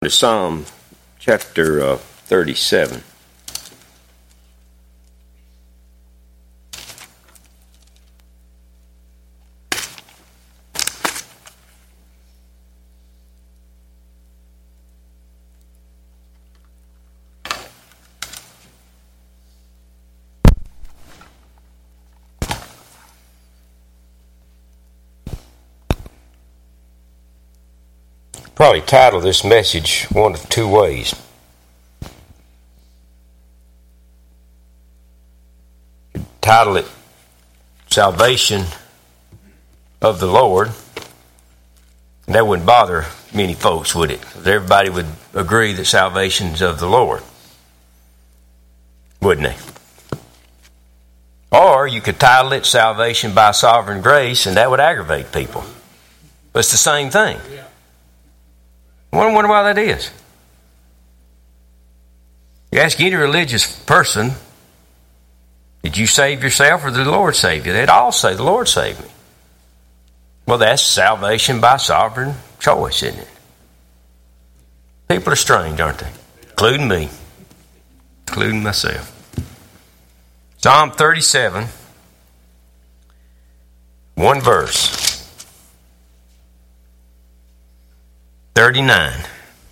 To Psalm chapter 37. Probably title this message one of two ways. Title it Salvation of the Lord. And that wouldn't bother many folks, would it? Because everybody would agree that salvation's of the Lord, wouldn't they? Or you could title it Salvation by Sovereign Grace, and that would aggravate people. But it's the same thing. I wonder why that is. You ask any religious person, did you save yourself or did the Lord save you? They'd all say, the Lord saved me. Well, that's salvation by sovereign choice, isn't it? People are strange, aren't they? Including me. Including myself. Psalm 37, one verse. 39.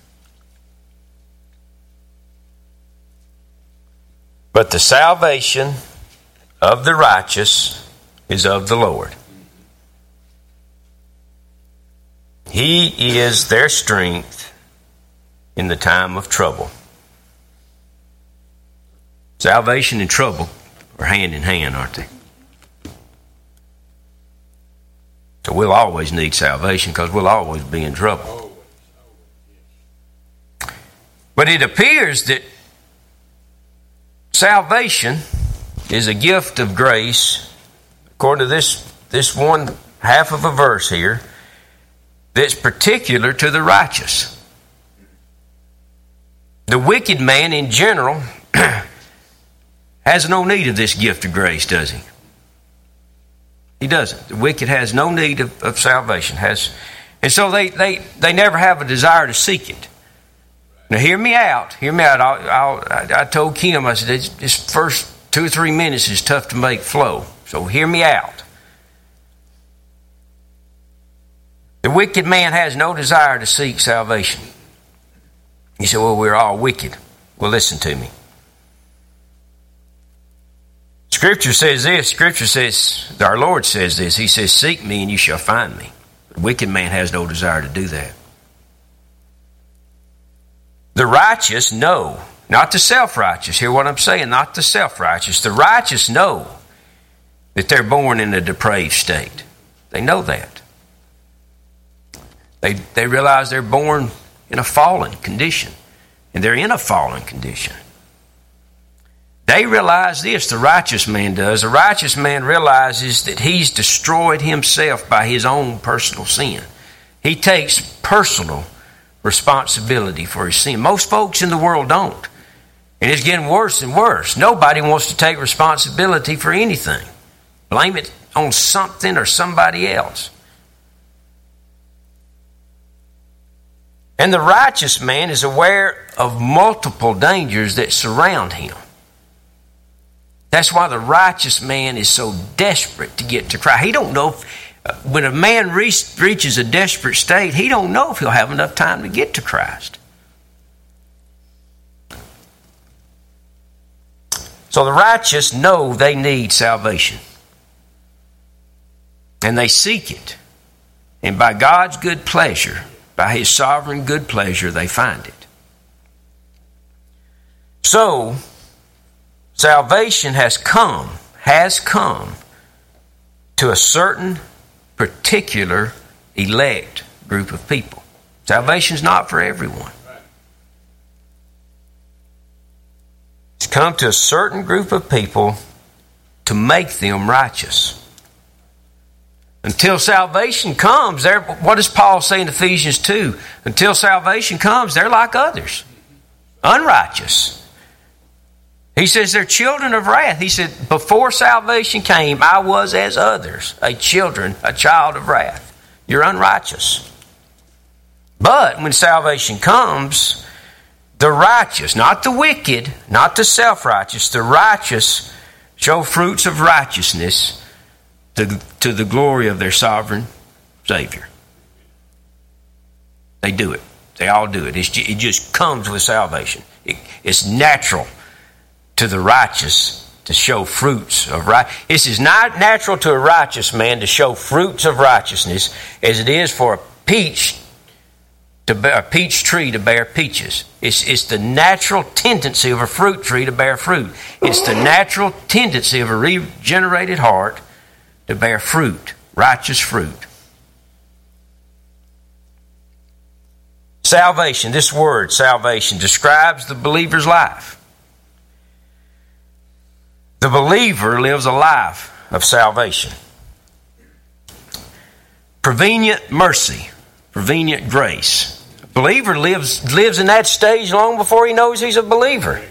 But the salvation of the righteous is of the Lord. He is their strength in the time of trouble. Salvation and trouble are hand in hand, aren't they? So we'll always need salvation because we'll always be in trouble. But it appears that salvation is a gift of grace, according to this one half of a verse here, that's particular to the righteous. The wicked man in general has no need of this gift of grace, does he? He doesn't. The wicked has no need of salvation. And so they never have a desire to seek it. Now hear me out. Hear me out. I told Kim, I said, this first 2 or 3 minutes is tough to make flow. So hear me out. The wicked man has no desire to seek salvation. You say, well, we're all wicked. Well, listen to me. Scripture says this. Scripture says, our Lord says this. He says, seek me and you shall find me. The wicked man has no desire to do that. The righteous know, not the self-righteous. Hear what I'm saying? Not the self-righteous. The righteous know that they're born in a depraved state. They know that. They realize they're born in a fallen condition. And they're in a fallen condition. They realize this, the righteous man does. The righteous man realizes that he's destroyed himself by his own personal sin. He takes personal responsibility for his sin. Most folks in the world don't. And it's getting worse and worse. Nobody wants to take responsibility for anything. Blame it on something or somebody else. And the righteous man is aware of multiple dangers that surround him. That's why the righteous man is so desperate to get to Christ. He don't know when a man reaches a desperate state, he don't know if he'll have enough time to get to Christ. So the righteous know they need salvation. And they seek it. And by God's good pleasure, by His sovereign good pleasure, they find it. So, salvation has come to a certain particular elect group of people. Salvation's not for everyone. It's come to a certain group of people to make them righteous. Until salvation comes, what does Paul say in Ephesians 2? Until salvation comes, they're like others, unrighteous. He says they're children of wrath. He said, before salvation came, I was as others, a child of wrath. You're unrighteous. But when salvation comes, the righteous, not the wicked, not the self-righteous, the righteous show fruits of righteousness to the glory of their sovereign Savior. They do it. They all do it. It just comes with salvation. It's natural to the righteous to show fruits of righteousness. This is not natural to a righteous man to show fruits of righteousness as it is for a peach tree to bear peaches. It's the natural tendency of a fruit tree to bear fruit. It's the natural tendency of a regenerated heart to bear fruit, righteous fruit. Salvation, this word, salvation, describes the believer's life. The believer lives a life of salvation. Prevenient mercy, prevenient grace. A believer lives in that stage long before he knows he's a believer.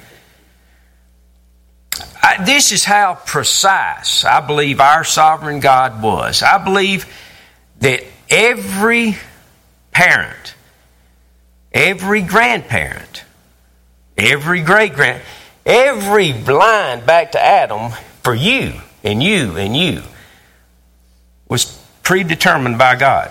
This is how precise I believe our sovereign God was. I believe that every parent, every grandparent, every great-grand, every line back to Adam for you and you and you was predetermined by God.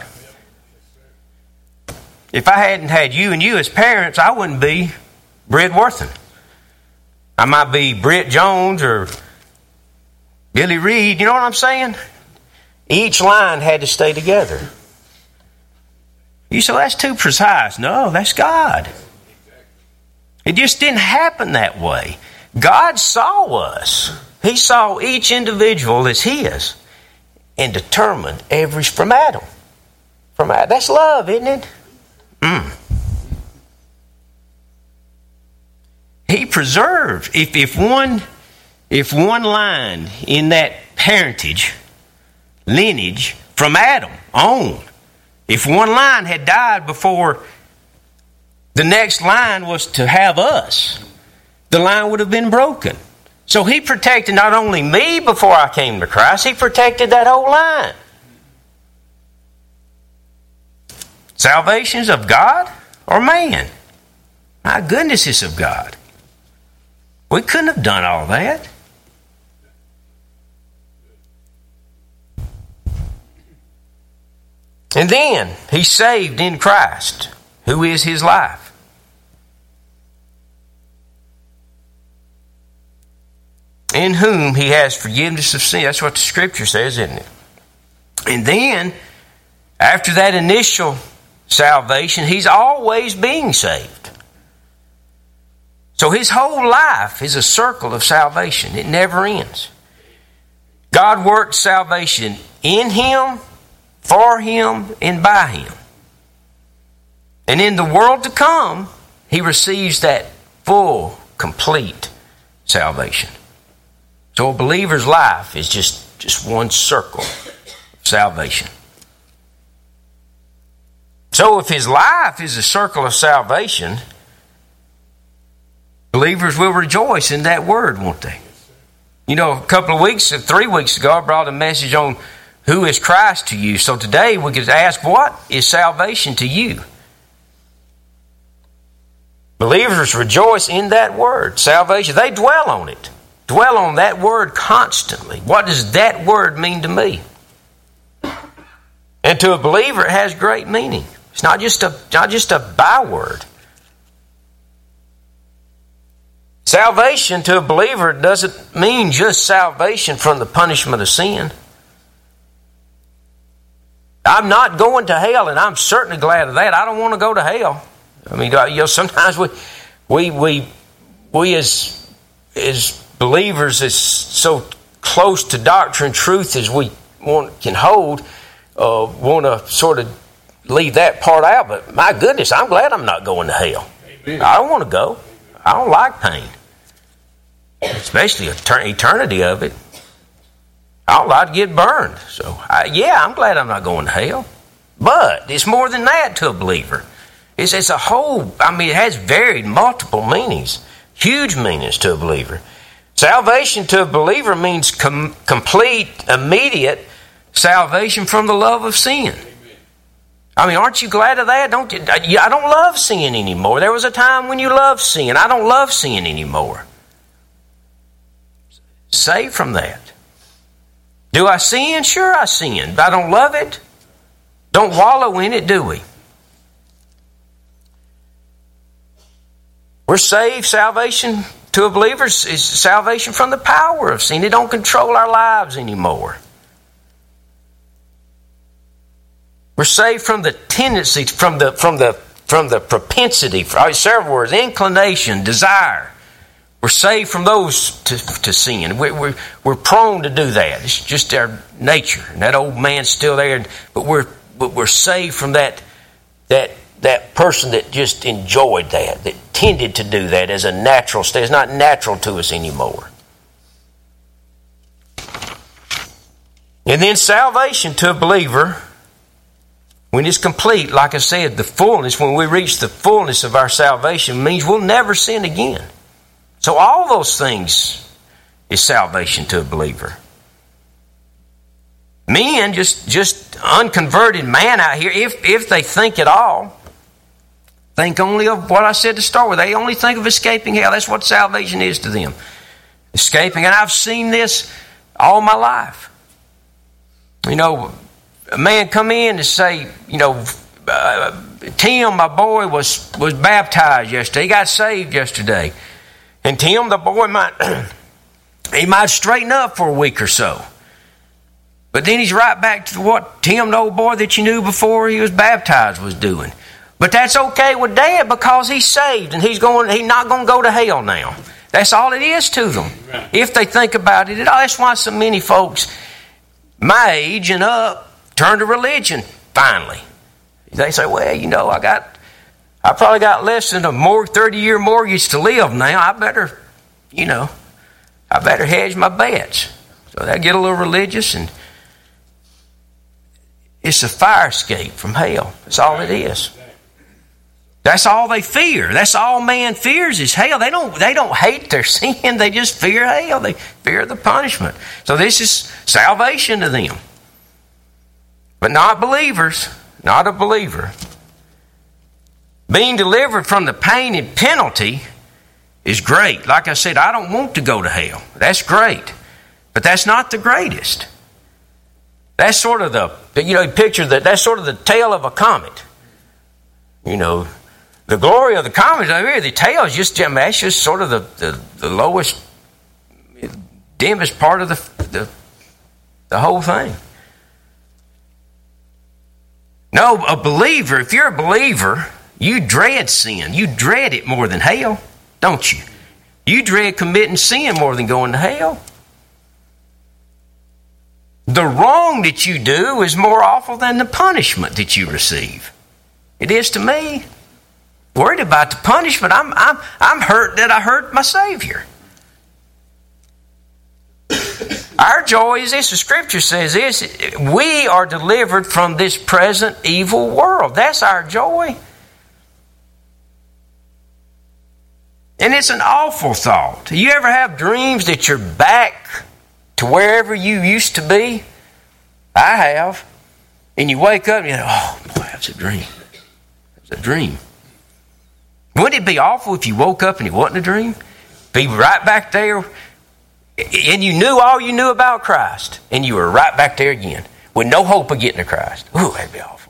If I hadn't had you and you as parents, I wouldn't be Britt Worthen. I might be Britt Jones or Billy Reed. You know what I'm saying? Each line had to stay together. You say, that's too precise. No, that's God. It just didn't happen that way. God saw us. He saw each individual as His and determined every from Adam. From Adam. That's love, isn't it? He preserved. If one line in that parentage, lineage from Adam on, if one line had died before the next line was to have us, the line would have been broken. So He protected not only me before I came to Christ, He protected that whole line. Salvation's of God or man? My goodness, it's of God. We couldn't have done all that. And then He's saved in Christ, who is His life. In whom He has forgiveness of sin. That's what the Scripture says, isn't it? And then, after that initial salvation, He's always being saved. So His whole life is a circle of salvation. It never ends. God worked salvation in Him, for Him, and by Him. And in the world to come, He receives that full, complete salvation. So a believer's life is just one circle of salvation. So if his life is a circle of salvation, believers will rejoice in that word, won't they? You know, 3 weeks ago, I brought a message on who is Christ to you. So today we could ask, what is salvation to you? Believers rejoice in that word, salvation. They dwell on it. Dwell on that word constantly. What does that word mean to me? And to a believer, it has great meaning. It's not just a byword. Salvation to a believer doesn't mean just salvation from the punishment of sin. I'm not going to hell, and I'm certainly glad of that. I don't want to go to hell. I mean, you know, sometimes we as believers, as so close to doctrine and truth as we can hold, want to sort of leave that part out. But my goodness, I'm glad I'm not going to hell. Amen. I don't want to go. I don't like pain, especially eternity of it. I don't like to get burned. So, I'm glad I'm not going to hell. But it's more than that to a believer. It's a whole, it has varied, multiple meanings, huge meanings to a believer. Salvation to a believer means complete, immediate salvation from the love of sin. I mean, aren't you glad of that? Don't you? I don't love sin anymore. There was a time when you loved sin. I don't love sin anymore. Saved from that. Do I sin? Sure I sin. But I don't love it. Don't wallow in it, do we? We're saved. Salvation to a believer is salvation from the power of sin. It don't control our lives anymore. We're saved from the tendency, from the propensity, several words, inclination, desire. We're saved from those to sin. We're prone to do that. It's just our nature. And that old man's still there, but we're saved from that person that just enjoyed that tended to do that as a natural state. It's not natural to us anymore. And then salvation to a believer, when it's complete, like I said, the fullness, when we reach the fullness of our salvation, means we'll never sin again. So all those things is salvation to a believer. Men, just unconverted man out here, if they think at all, think only of what I said to start with. They only think of escaping hell. That's what salvation is to them. Escaping. And I've seen this all my life. You know, a man come in and say, you know, Tim, my boy, was baptized yesterday. He got saved yesterday. And Tim, the boy, might straighten up for a week or so. But then he's right back to what Tim, the old boy that you knew before he was baptized, was doing. But that's okay with Dad because he's saved and he's not going to go to hell now. That's all it is to them. Right. If they think about it at all. That's why so many folks my age and up turn to religion finally. They say, well, you know, I probably got less than a 30-year mortgage to live now. I better hedge my bets. So they get a little religious, and it's a fire escape from hell. That's all it is. That's all they fear. That's all man fears is hell. They don't hate their sin. They just fear hell. They fear the punishment. So this is salvation to them. But not believers. Not a believer. Being delivered from the pain and penalty is great. Like I said, I don't want to go to hell. That's great. But that's not the greatest. That's sort of that's sort of the tail of a comet. You know, the glory of the comet over here, the tail is that's just sort of the lowest, dimmest part of the whole thing. No, a believer, if you're a believer, you dread sin. You dread it more than hell, don't you? You dread committing sin more than going to hell. The wrong that you do is more awful than the punishment that you receive. It is to me. Worried about the punishment, I'm hurt that I hurt my Savior. Our joy is this. The Scripture says this. We are delivered from this present evil world. That's our joy. And it's an awful thought. You ever have dreams that you're back to wherever you used to be? I have. And you wake up and you go, oh, boy, that's a dream. That's a dream. Wouldn't it be awful if you woke up and it wasn't a dream? Be right back there. And you knew all you knew about Christ. And you were right back there again. With no hope of getting to Christ. Ooh, that'd be awful.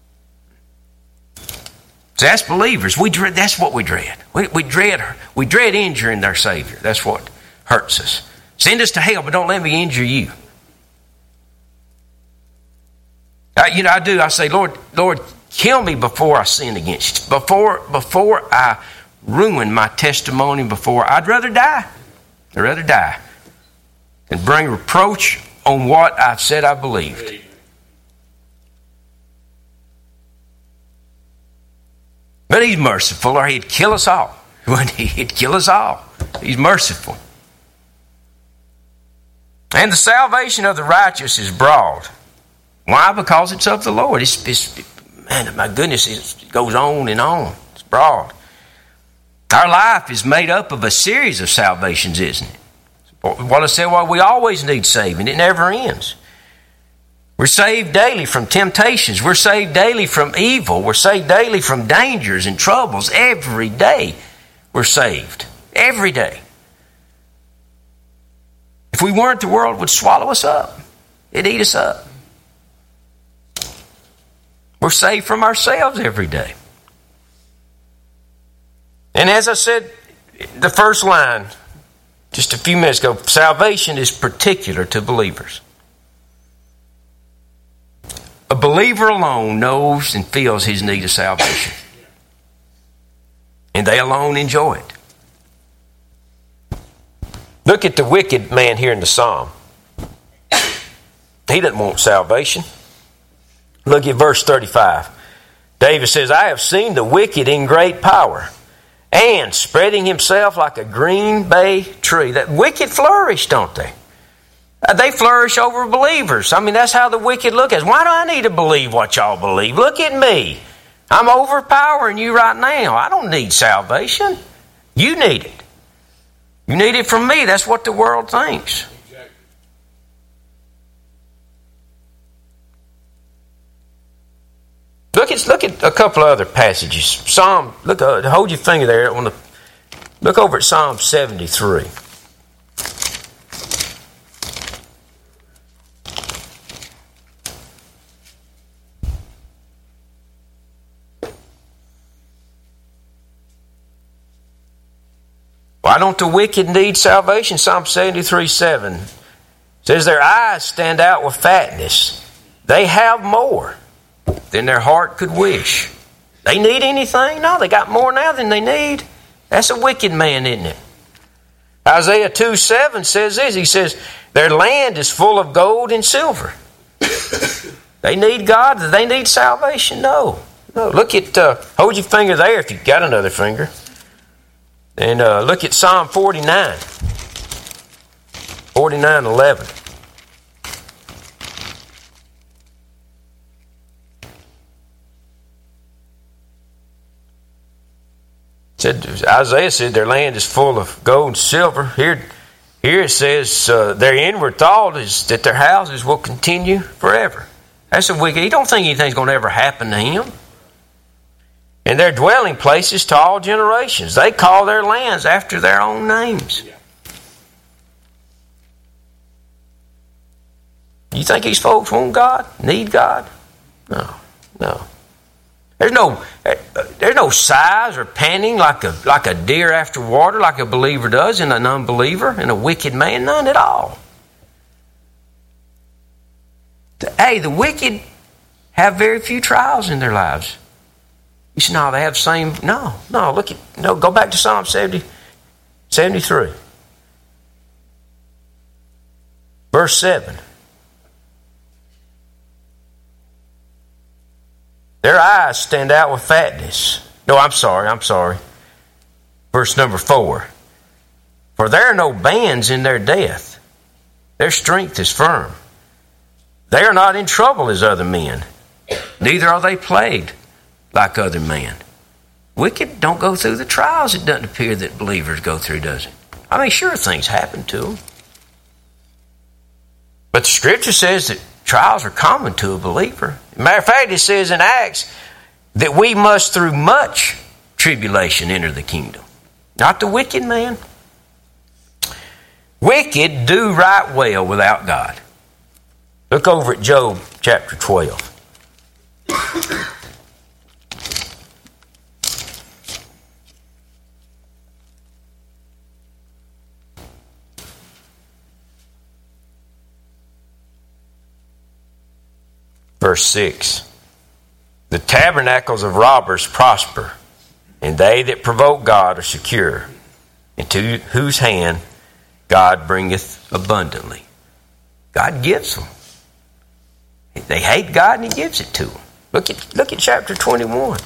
So that's believers. That's what we dread. We dread injuring their Savior. That's what hurts us. Send us to hell, but don't let me injure you. I do. I say, Lord, kill me before I sin against you. Before I ruin my testimony, I'd rather die. I'd rather die than bring reproach on what I've said I believed. But He's merciful, or He'd kill us all. He'd kill us all. He's merciful. And the salvation of the righteous is broad. Why? Because it's of the Lord. Man, my goodness, it goes on and on. It's broad. Our life is made up of a series of salvations, isn't it? What I said, we always need saving. It never ends. We're saved daily from temptations. We're saved daily from evil. We're saved daily from dangers and troubles. Every day we're saved. Every day. If we weren't, the world would swallow us up. It'd eat us up. We're saved from ourselves every day. And as I said, the first line, just a few minutes ago, salvation is particular to believers. A believer alone knows and feels his need of salvation. And they alone enjoy it. Look at the wicked man here in the psalm. He doesn't want salvation. Look at verse 35. David says, I have seen the wicked in great power, and spreading himself like a green bay tree. That wicked flourish, don't they? They flourish over believers. I mean, that's how the wicked look at us. Why do I need to believe what y'all believe? Look at me. I'm overpowering you right now. I don't need salvation. You need it. You need it from me. That's what the world thinks. Look at a couple of other passages. Hold your finger there. Look over at Psalm 73. Why don't the wicked need salvation? Psalm 73:7 says their eyes stand out with fatness. They have more than their heart could wish. They need anything? No, they got more now than they need. That's a wicked man, isn't it? Isaiah 2:7 says this. He says, their land is full of gold and silver. They need God. Do they need salvation? No. Look at, hold your finger there if you've got another finger. And look at Psalm 49. 49:11. Isaiah said their land is full of gold and silver. Here it says their inward thought is that their houses will continue forever. That's a wicked. He don't think anything's going to ever happen to him. And their dwelling places to all generations. They call their lands after their own names. You think these folks want God? Need God? No. There's no sighs or panting like a deer after water, like a believer does in an unbeliever and a wicked man. None at all. Hey, the wicked have very few trials in their lives. You say, no, they have the same. No, go back to Psalm 73. Verse 7. Their eyes stand out with fatness. No, I'm sorry. Verse number 4. For there are no bands in their death. Their strength is firm. They are not in trouble as other men. Neither are they plagued like other men. Wicked don't go through the trials it doesn't appear that believers go through, does it? I mean, sure, things happen to them. But the Scripture says that trials are common to a believer. As a matter of fact, it says in Acts that we must through much tribulation enter the kingdom. Not the wicked man. Wicked do right well without God. Look over at Job chapter 12. Verse 6. The tabernacles of robbers prosper, and they that provoke God are secure, into whose hand God bringeth abundantly. God gives them. They hate God and He gives it to them. Look at chapter 21.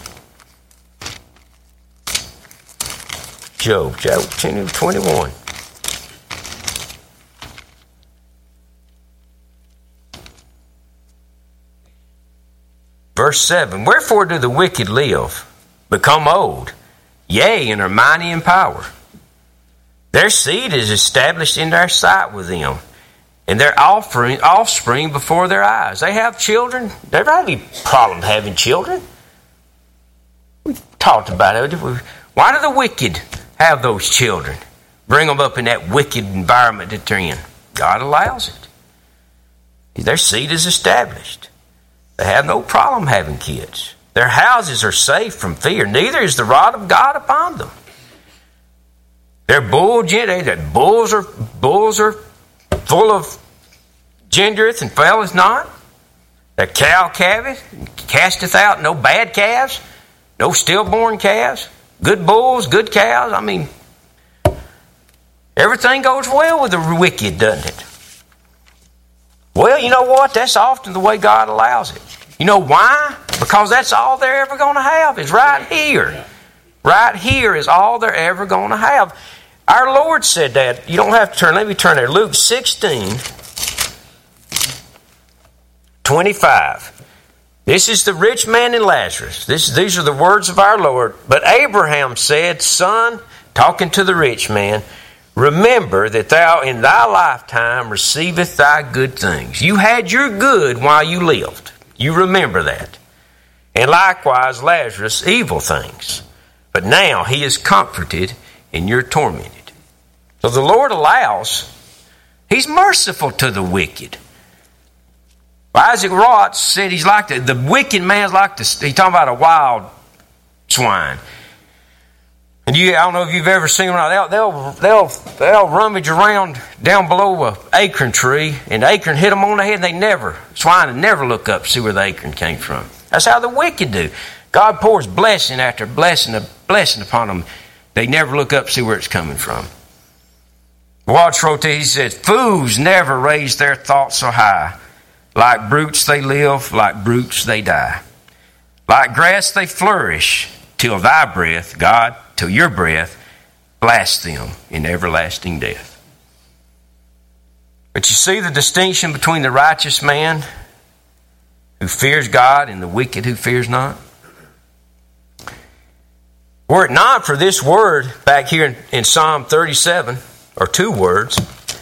Job chapter 21. Verse 7, wherefore do the wicked live, become old, yea, and are mighty in power? Their seed is established in their sight with them, and their offspring before their eyes. They have children. They don't have any problem having children. We've talked about it. Why do the wicked have those children? Bring them up in that wicked environment that they're in. God allows it. Their seed is established. They have no problem having kids. Their houses are safe from fear. Neither is the rod of God upon them. Their bulls are full of gendereth and faileth not. Their cow casteth out no bad calves, no stillborn calves, good bulls, good cows. I mean, everything goes well with the wicked, doesn't it? Well, you know what? That's often the way God allows it. You know why? Because that's all they're ever going to have is right here. Right here is all they're ever going to have. Our Lord said that. You don't have to turn. Let me turn there. Luke 16:25. This is the rich man and Lazarus. These are the words of our Lord. But Abraham said, Son, talking to the rich man, remember that thou in thy lifetime receiveth thy good things. You had your good while you lived. You remember that. And likewise Lazarus evil things. But now he is comforted and you're tormented. So the Lord allows. He's merciful to the wicked. Isaac Watts said he's like the wicked man's like he's talking about a wild swine. And I don't know if you've ever seen them. They'll rummage around down below an acorn tree, and the acorn hit them on the head, and swine never look up to see where the acorn came from. That's how the wicked do. God pours blessing after blessing upon them. They never look up to see where it's coming from. Watts wrote that, he said, fools never raise their thoughts so high. Like brutes they live, like brutes they die. Like grass they flourish, till thy breath, God, till your breath, blast them in everlasting death. But you see the distinction between the righteous man who fears God and the wicked who fears not? Were it not for this word back here in Psalm 37, or two words,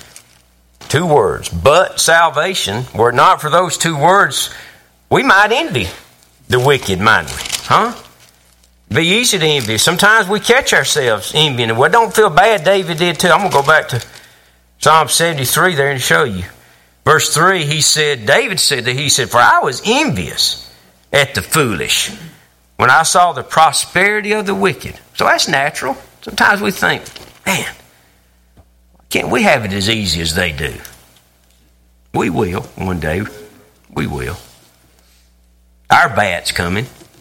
but salvation, were it not for those two words, we might envy the wicked, mightn't we? Huh? Be easy to envy. Sometimes we catch ourselves envying. Well, don't feel bad. David did too. I'm going to go back to Psalm 73 there and show you. Verse 3, David said, for I was envious at the foolish when I saw the prosperity of the wicked. So that's natural. Sometimes we think, man, can't we have it as easy as they do? We will one day. We will. Our bat's coming.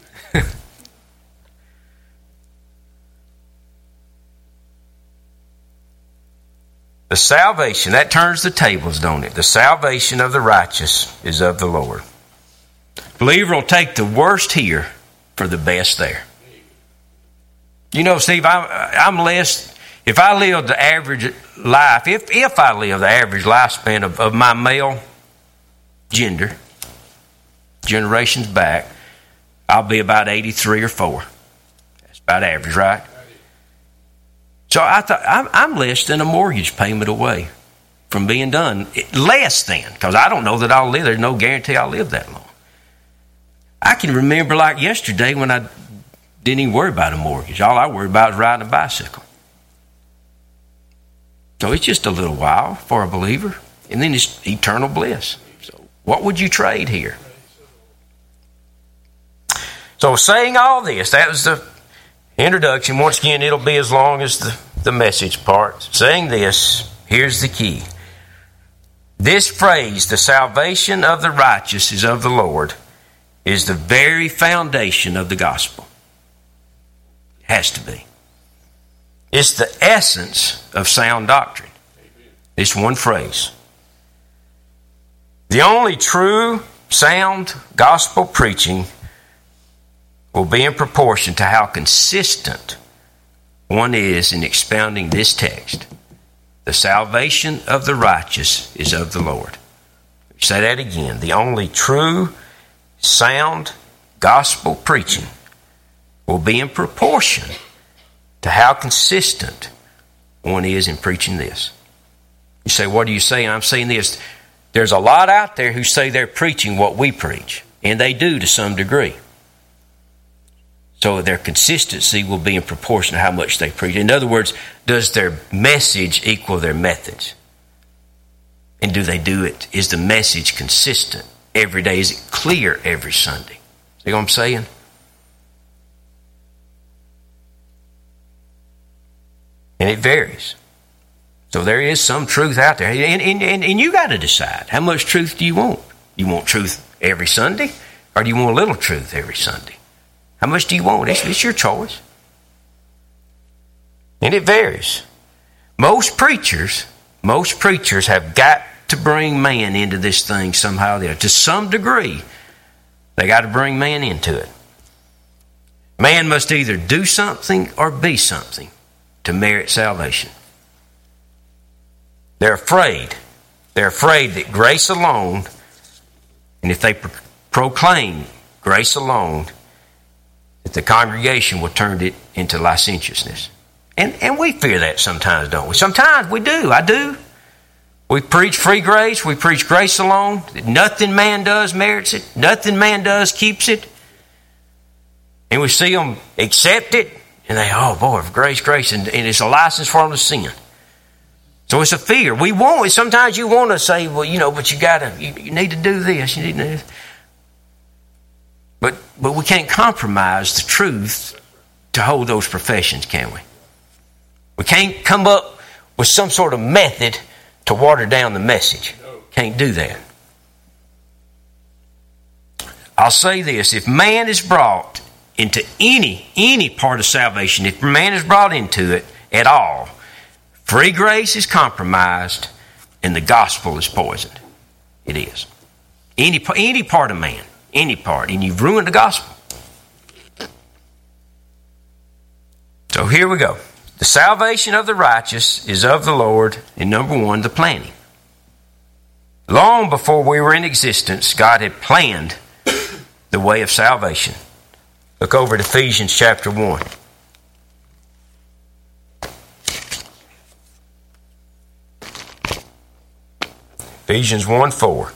The salvation, that turns the tables, don't it? The salvation of the righteous is of the Lord. Believer will take the worst here for the best there. You know, Steve, I'm less. If I live the average life, if I live the average lifespan of my male gender, generations back, I'll be about 83 or 4. That's about average, right? So I thought, I'm less than a mortgage payment away from being done. Less than, because I don't know that I'll live. There's no guarantee I'll live that long. I can remember like yesterday when I didn't even worry about a mortgage. All I worried about was riding a bicycle. So it's just a little while for a believer, and then it's eternal bliss. So what would you trade here? So saying all this, that was the introduction. Once again, it'll be as long as the message part. Saying this, here's the key. This phrase, the salvation of the righteous is of the Lord, is the very foundation of the gospel. It has to be. It's the essence of sound doctrine. It's one phrase. The only true, sound gospel preaching will be in proportion to how consistent one is in expounding this text. The salvation of the righteous is of the Lord. Say that again. The only true, sound gospel preaching will be in proportion to how consistent one is in preaching this. You say, what are you saying? I'm saying this. There's a lot out there who say they're preaching what we preach, and they do to some degree. So their consistency will be in proportion to how much they preach. In other words, does their message equal their methods? And do they do it? Is the message consistent every day? Is it clear every Sunday? See what I'm saying? And it varies. So there is some truth out there. And you got to decide, how much truth do you want? You want truth every Sunday? Or do you want a little truth every Sunday? How much do you want? It's your choice. And it varies. Most preachers have got to bring man into this thing somehow or the other. To some degree, they got to bring man into it. Man must either do something or be something to merit salvation. They're afraid. They're afraid that grace alone, and if they proclaim grace alone, that the congregation will turn it into licentiousness. And we fear that sometimes, don't we? Sometimes we do. I do. We preach free grace. We preach grace alone. Nothing man does merits it. Nothing man does keeps it. And we see them accept it, and they, oh boy, grace, and it's a license for them to sin. So it's a fear. We want it. Sometimes you want to say, well, but you need to do this. You need to do this. But we can't compromise the truth to hold those professions, can we? We can't come up with some sort of method to water down the message. Can't do that. I'll say this. If man is brought into any part of salvation, if man is brought into it at all, free grace is compromised and the gospel is poisoned. It is. Any part of man. Any part. And you've ruined the gospel. So here we go. The salvation of the righteous is of the Lord, and number one, the planning. Long before we were in existence, God had planned the way of salvation. Look over at Ephesians chapter 1. Ephesians 1:4.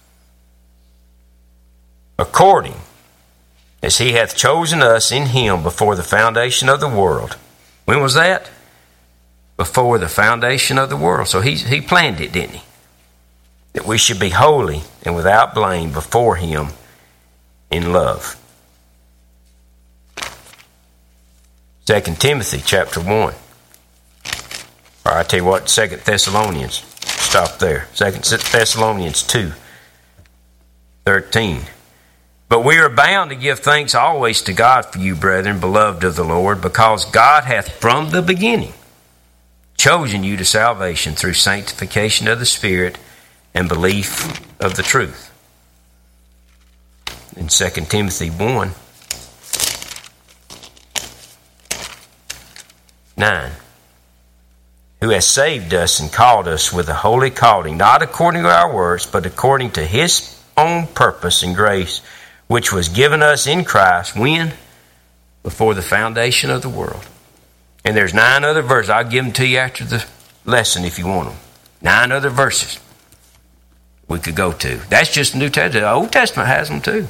According as he hath chosen us in him before the foundation of the world. When was that? Before the foundation of the world. So he planned it, didn't he? That we should be holy and without blame before him in love. 2 Timothy chapter 1. Or I tell you what, 2 Thessalonians. Stop there. 2 Thessalonians 2:13. But we are bound to give thanks always to God for you, brethren, beloved of the Lord, because God hath from the beginning chosen you to salvation through sanctification of the Spirit and belief of the truth. In 2 Timothy 1:9, who has saved us and called us with a holy calling, not according to our works, but according to his own purpose and grace, which was given us in Christ, when? Before the foundation of the world. And there's 9 other verses. I'll give them to you after the lesson if you want them. 9 other verses we could go to. That's just the New Testament. The Old Testament has them too.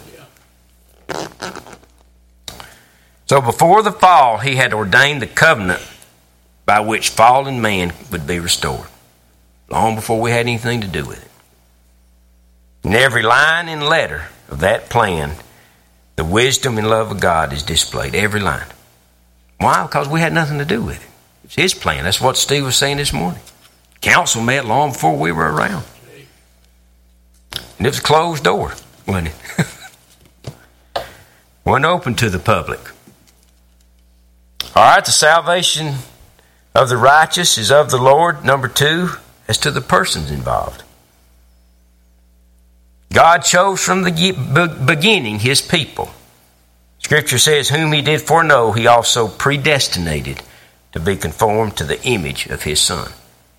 So before the fall, he had ordained the covenant by which fallen man would be restored. Long before we had anything to do with it. In every line and letter of that plan, the wisdom and love of God is displayed. Every line. Why? Because we had nothing to do with it. It's his plan. That's what Steve was saying this morning. Council met long before we were around. And it was a closed door, wasn't it? Wasn't open to the public. All right, the salvation of the righteous is of the Lord. Number 2, as to the persons involved. God chose from the beginning his people. Scripture says, whom he did foreknow, he also predestinated to be conformed to the image of his Son.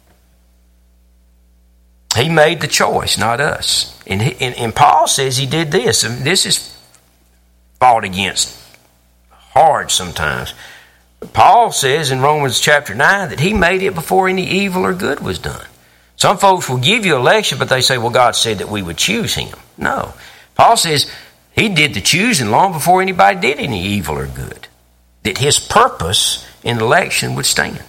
He made the choice, not us. And Paul says he did this. And this is fought against hard sometimes. But Paul says in Romans chapter 9 that he made it before any evil or good was done. Some folks will give you election, but they say, well, God said that we would choose him. No. Paul says he did the choosing long before anybody did any evil or good. That his purpose in election would stand.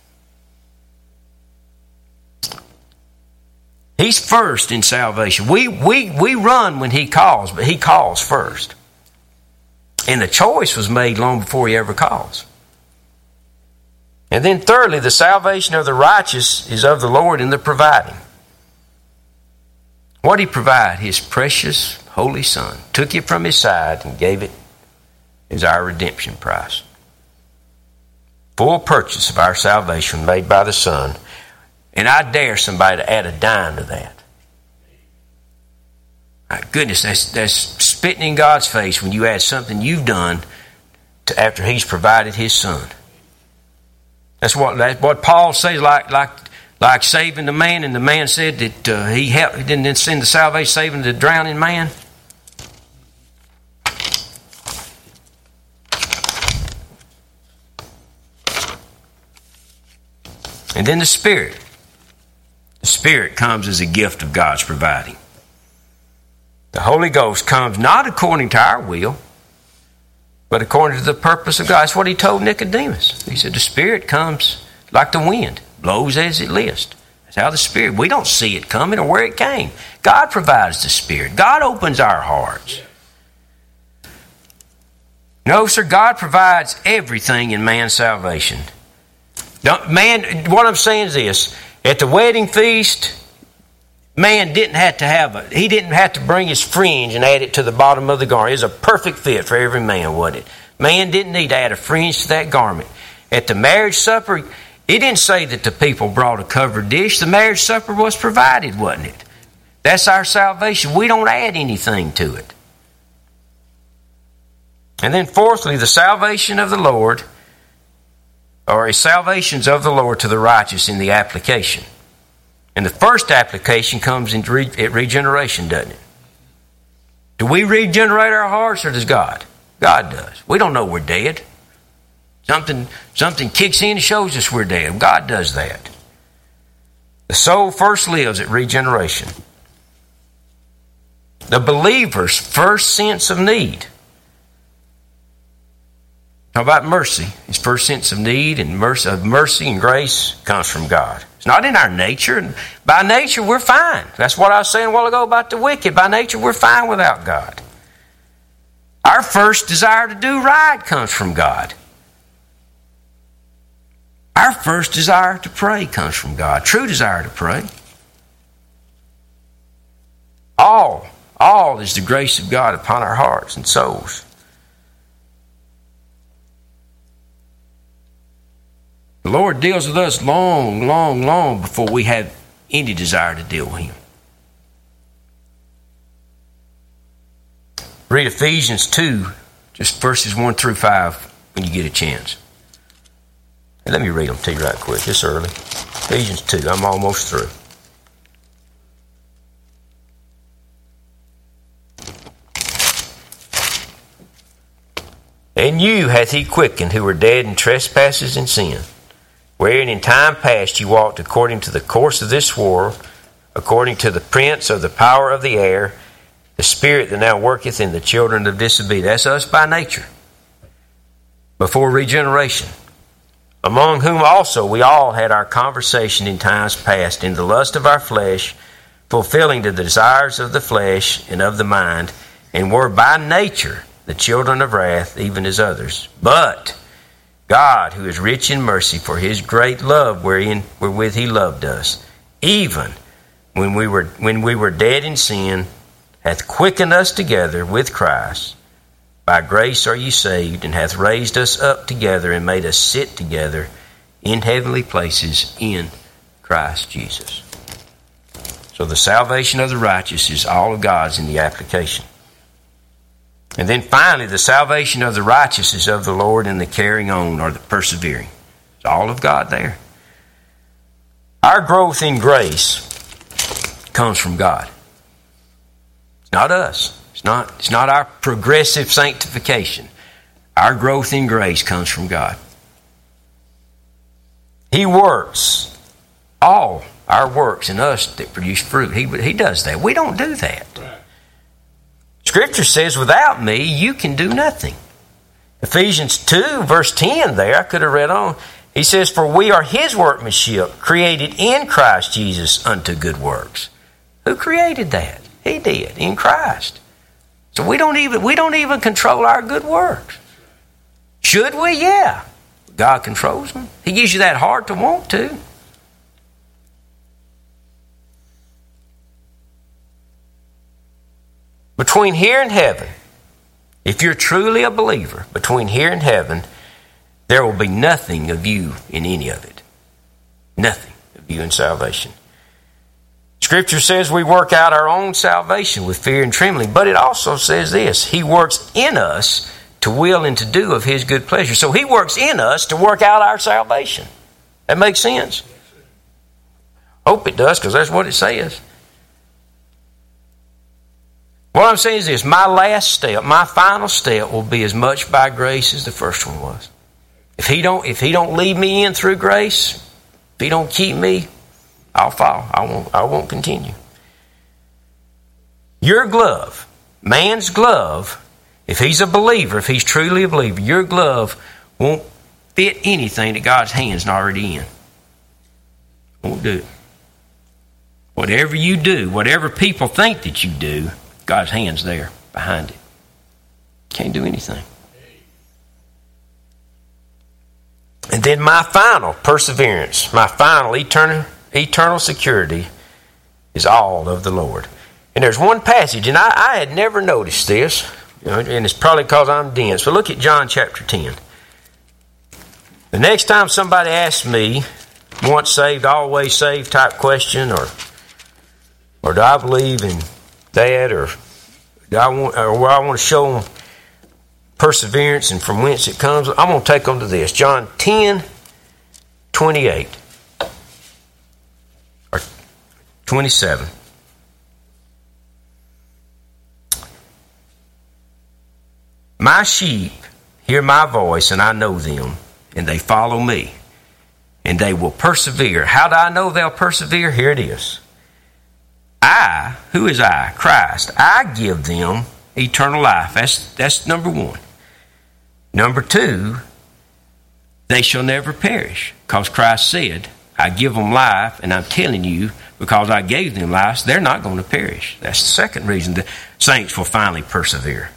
He's first in salvation. We run when he calls, but he calls first. And the choice was made long before he ever calls. And then thirdly, the salvation of the righteous is of the Lord in the providing. What did he provide? His precious, holy Son. Took it from his side and gave it as our redemption price. Full purchase of our salvation made by the Son. And I dare somebody to add a dime to that. My goodness, that's spitting in God's face when you add something you've done to after he's provided his Son. That's what Paul says, like saving the man, and the man said that he didn't send the salvation, saving the drowning man. And then the Spirit. The Spirit comes as a gift of God's providing. The Holy Ghost comes not according to our will, but according to the purpose of God. That's what he told Nicodemus. He said the Spirit comes like the wind, blows as it lists. That's how the Spirit, we don't see it coming or where it came. God provides the Spirit. God opens our hearts. No, sir, God provides everything in man's salvation. What I'm saying is this. At the wedding feast, man didn't have to bring his fringe and add it to the bottom of the garment. It was a perfect fit for every man, wasn't it? Man didn't need to add a fringe to that garment. At the marriage supper, it didn't say that the people brought a covered dish. The marriage supper was provided, wasn't it? That's our salvation. We don't add anything to it. And then fourthly, the salvation of the Lord, or salvations of the Lord to the righteous in the application. And the first application comes at regeneration, doesn't it? Do we regenerate our hearts, or does God? God does. We don't know we're dead. Something kicks in and shows us we're dead. God does that. The soul first lives at regeneration. The believer's first sense of need. How about mercy? His first sense of need and mercy and grace comes from God. It's not in our nature. By nature, we're fine. That's what I was saying a while ago about the wicked. By nature, we're fine without God. Our first desire to do right comes from God. Our first desire to pray comes from God. True desire to pray. All is the grace of God upon our hearts and souls. The Lord deals with us long, long, long before we have any desire to deal with him. Read Ephesians 2, just verses 1 through 5 when you get a chance. And let me read them to you right quick. It's early. Ephesians 2, I'm almost through. And you hath he quickened who were dead in trespasses and sin, wherein in time past you walked according to the course of this world, according to the prince of the power of the air, the spirit that now worketh in the children of disobedience. That's us by nature, before regeneration. Among whom also we all had our conversation in times past in the lust of our flesh, fulfilling the desires of the flesh and of the mind, and were by nature the children of wrath, even as others. But God, who is rich in mercy, for his great love wherewith he loved us, even when we were dead in sin, hath quickened us together with Christ. By grace are ye saved, and hath raised us up together and made us sit together in heavenly places in Christ Jesus. So the salvation of the righteous is all of God's in the application. And then finally, the salvation of the righteous is of the Lord in the carrying on or the persevering. It's all of God there. Our growth in grace comes from God. It's not us. It's not our progressive sanctification. Our growth in grace comes from God. He works all our works in us that produce fruit. He does that. We don't do that. Scripture says, without me, you can do nothing. Ephesians 2, verse 10 there, I could have read on. He says, for we are His workmanship, created in Christ Jesus unto good works. Who created that? He did, in Christ. So we don't even control our good works. Should we? Yeah. God controls them. He gives you that heart to want to. Between here and heaven, if you're truly a believer, between here and heaven, there will be nothing of you in any of it. Nothing of you in salvation. Scripture says we work out our own salvation with fear and trembling, but it also says this, He works in us to will and to do of His good pleasure. So He works in us to work out our salvation. That makes sense? Hope it does, because that's what it says. What I'm saying is this, my last step, my final step will be as much by grace as the first one was. If He don't lead me in through grace, if He don't keep me, I'll fall. I won't continue. Your glove, man's glove, if he's a believer, if he's truly a believer, your glove won't fit anything that God's hand's not already in. Won't do it. Whatever you do, whatever people think that you do, God's hand's there behind it. Can't do anything. And then my final perseverance, my final eternal security is all of the Lord. And there's one passage, and I had never noticed this, and it's probably because I'm dense, but look at John chapter 10. The next time somebody asks me, once saved, always saved type question, or do I believe in that, or I want to show them perseverance and from whence it comes, I'm going to take them to this. John 10:28 or 27. My sheep hear my voice, and I know them, and they follow me, and they will persevere. How do I know they'll persevere? Here it is. I, who is I? Christ. I give them eternal life. That's number one. Number two, they shall never perish, because Christ said, I give them life, and I'm telling you, because I gave them life, they're not going to perish. That's the second reason the saints will finally persevere.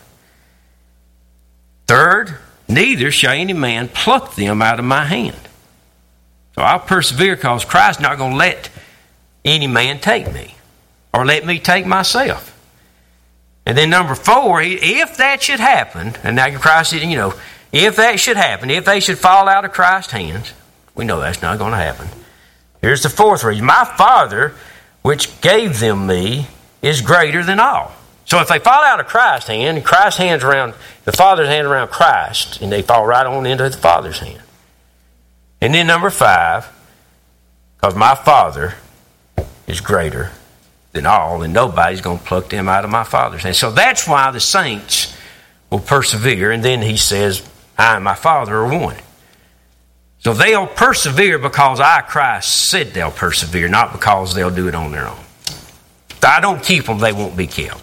Third, neither shall any man pluck them out of my hand. So I'll persevere because Christ's not going to let any man take me or let me take myself. And then number four, if that should happen, and now Christ said, if that should happen, if they should fall out of Christ's hands, we know that's not going to happen. Here's the fourth reason. My Father, which gave them me, is greater than all. So if they fall out of Christ's hand, and Christ's hand's around, the Father's hand around Christ, and they fall right on into the Father's hand. And then number five, because my Father is greater than all, and nobody's going to pluck them out of my Father's hand. So that's why the saints will persevere. And then he says, I and my Father are one. So they'll persevere because I, Christ, said they'll persevere, not because they'll do it on their own. If I don't keep them, they won't be kept.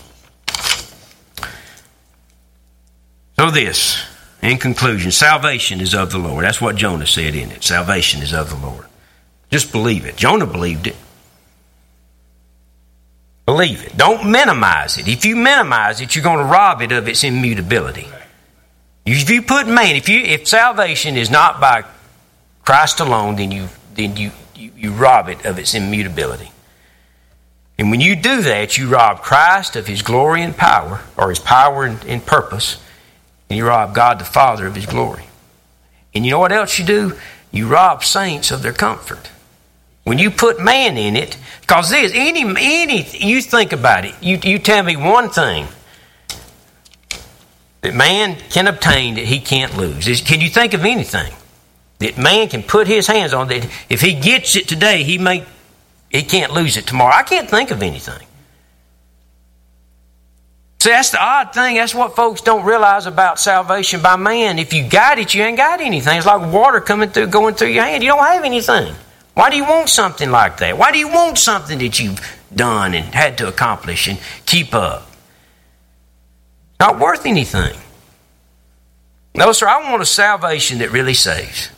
So this, in conclusion, salvation is of the Lord. That's what Jonah said in it. Salvation is of the Lord. Just believe it. Jonah believed it. Believe it. Don't minimize it. If you minimize it, you're going to rob it of its immutability. If you put man, if salvation is not by Christ alone, then you rob it of its immutability. And when you do that, you rob Christ of His glory and power, or His power and purpose, and you rob God the Father of His glory. And you know what else you do? You rob saints of their comfort. When you put man in it, because this, you think about it, you tell me one thing that man can obtain that he can't lose. Can you think of anything that man can put his hands on that if he gets it today, he can't lose it tomorrow? I can't think of anything. See, that's the odd thing. That's what folks don't realize about salvation by man. If you got it, you ain't got anything. It's like water going through your hand. You don't have anything. Why do you want something like that? Why do you want something that you've done and had to accomplish and keep up? Not worth anything. No, sir, I want a salvation that really saves.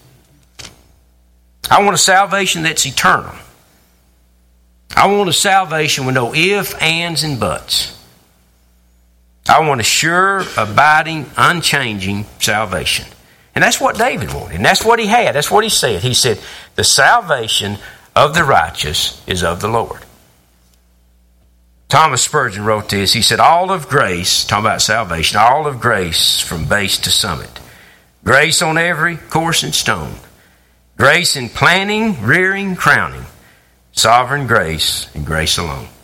I want a salvation that's eternal. I want a salvation with no ifs, ands, and buts. I want a sure, abiding, unchanging salvation. And that's what David wanted. And that's what he had. That's what he said. He said, the salvation of the righteous is of the Lord. Thomas Spurgeon wrote this. He said, all of grace, talking about salvation, all of grace from base to summit. Grace on every course and stone. Grace in planting, rearing, crowning. Sovereign grace and grace alone.